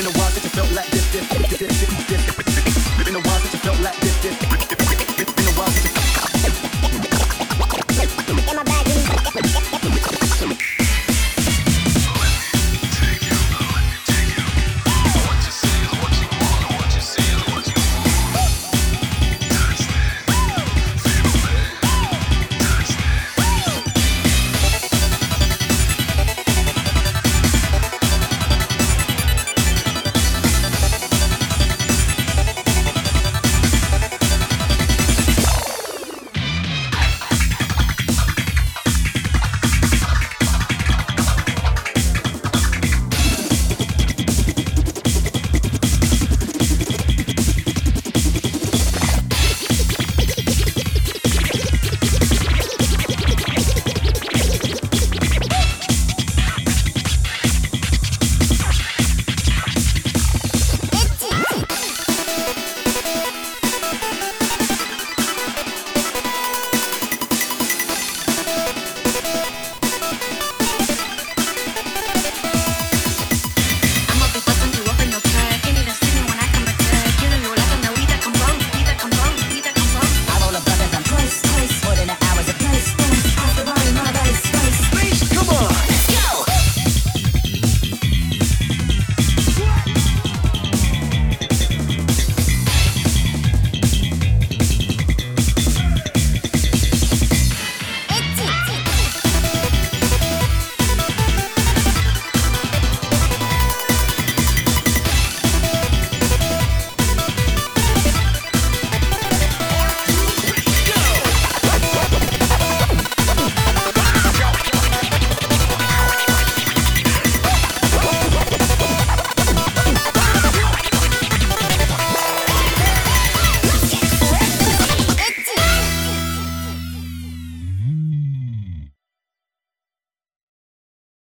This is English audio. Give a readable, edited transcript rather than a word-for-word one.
a while since you felt like this. Been a while since you felt like this. Been a while since you. In my bag.